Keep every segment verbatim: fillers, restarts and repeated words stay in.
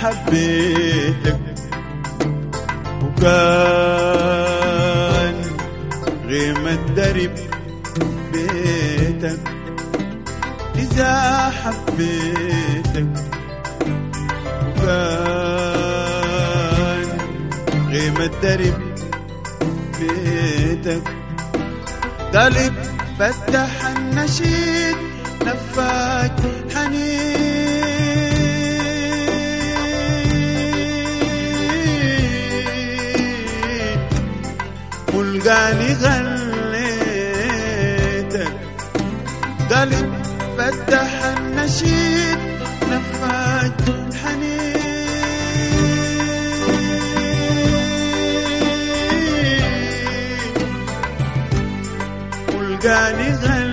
حبيتك وكان غيمة درب بيتك، إذا حبيتك وكان غيمة درب بيتك، قلب فتح النشيد نفاك حنين، ملقاني غليتك، قلب فتح النشيد نفاك حنين، ملقاني غليتك.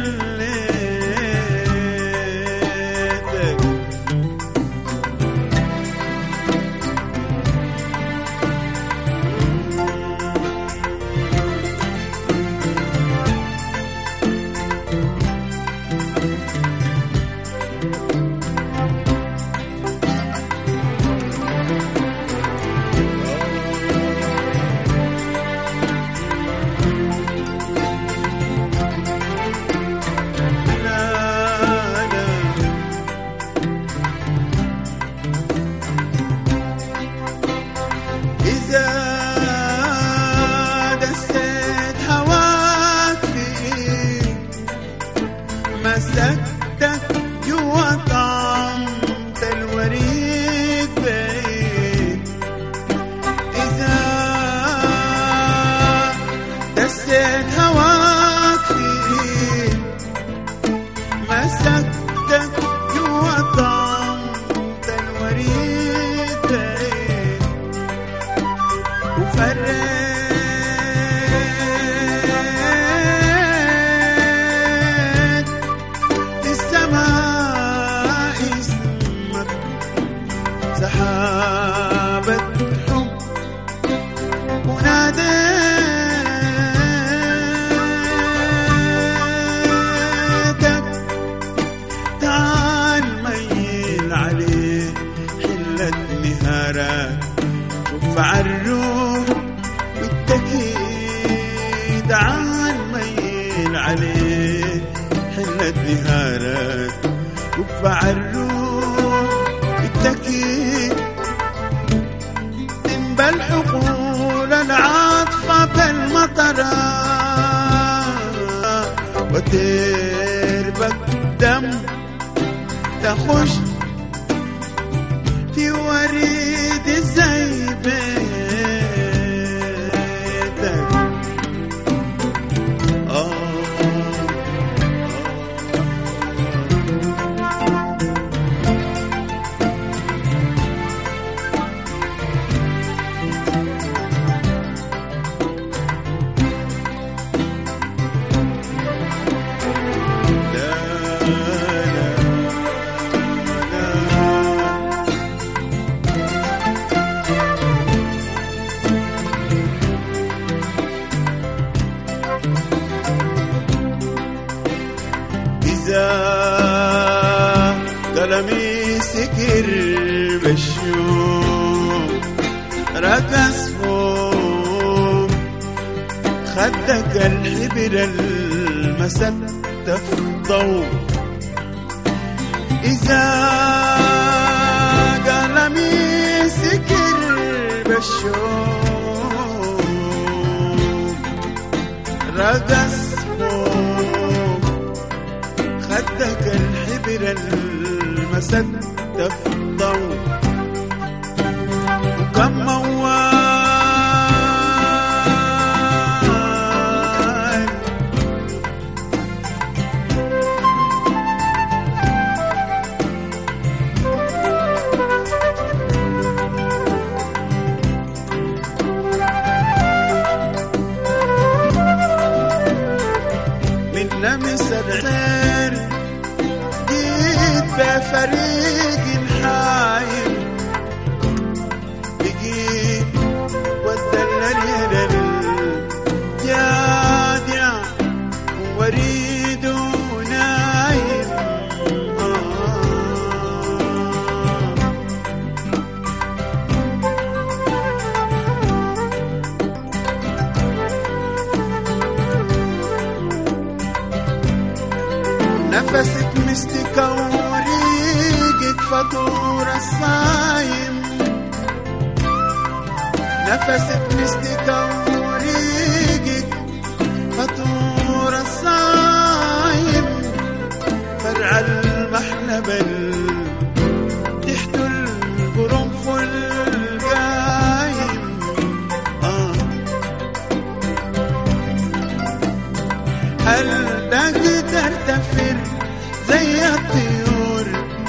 مسكتك جوا طعمة الوريد بعيد، إذا دسيت هواك فيه مسكتك جوا طعمة الوريد بعيد، وفرقت سحابة حب وناديتك، تعال ميل عليه حلة نهارك، شوف عالروح والتكيد، تعال ميل عليه حلة نهارك، شوف عالروح التكيد، تنبل حقول العاطفة بالمطرة وتربك دم تخش في وريد زي بيتك. آه قلمي سكر بالشوق رقص فوق خدك الحبر المسدة في الضوء، إذا قلمي سكر بالشوق رقص فوق خدك الحبر المسدة في الضوء، وكم موال من لمس الغير بفريق حايل، بقيت والدلل للجادع وريد نايم، نفسك مستكة وريقك فطور الصايم، نفسك مستكة وريقك فطور الصايم، فرع المحلبل تحت القرنفل قايم. آه. هل تقدر تفر زي الطيور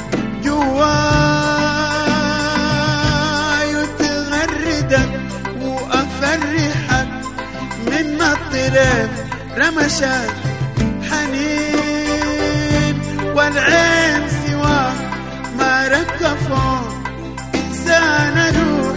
جواي وتغردك وأفرحك من الطرف رمشات حنين، والعين سواه ما ركفوا إنسان روح.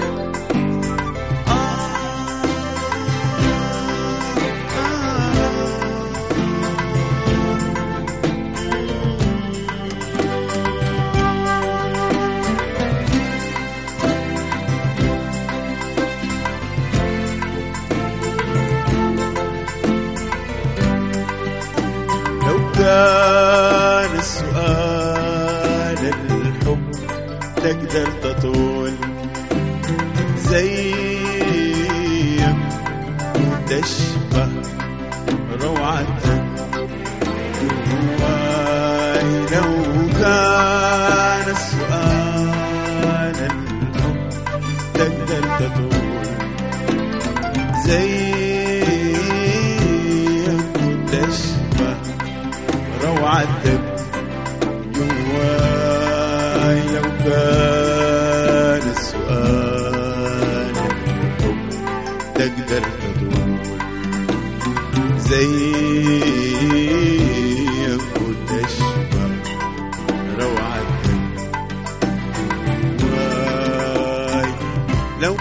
كان السؤال الحب تقدر تطول زيك وتشبه روعتك جواي. لو كان السؤال الحب تقدر تطول زيك وتشبه روعتك جواي. لو كان السؤال الحب تقدر تطول زيك وتشبه روعتك جواي. لو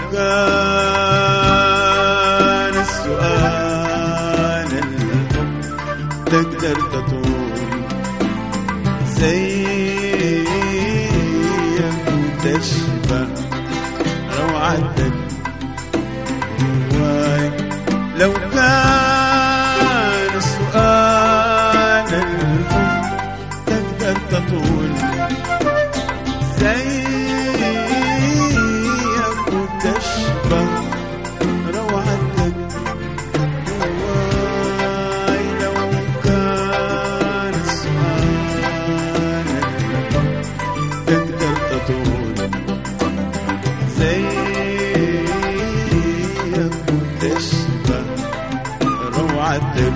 كان السؤال الحب تقدر تطول زيك وتشبه روعتك جواي. لو كان السؤال الحب تقدر تطول زيك وتشبه روعتك جواي. لو كان السؤال تقدر تطول زيك وتشبه روعتك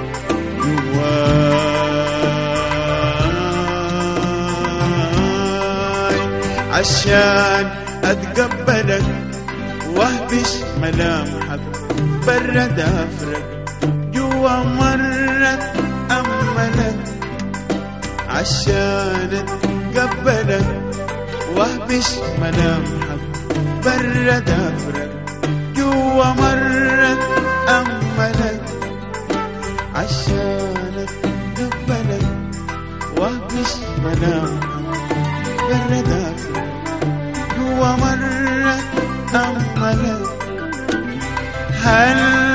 جواي. عشان أتقبلك واهبش ملامحك برد أفرق جوا مرة أملك. عشان أتقبلك واهبش ملامحك برد أفرق جوا مرة أملك. عشان أتقبلك واهبش ملامحك برد أفرق جوا مرة أملك. هل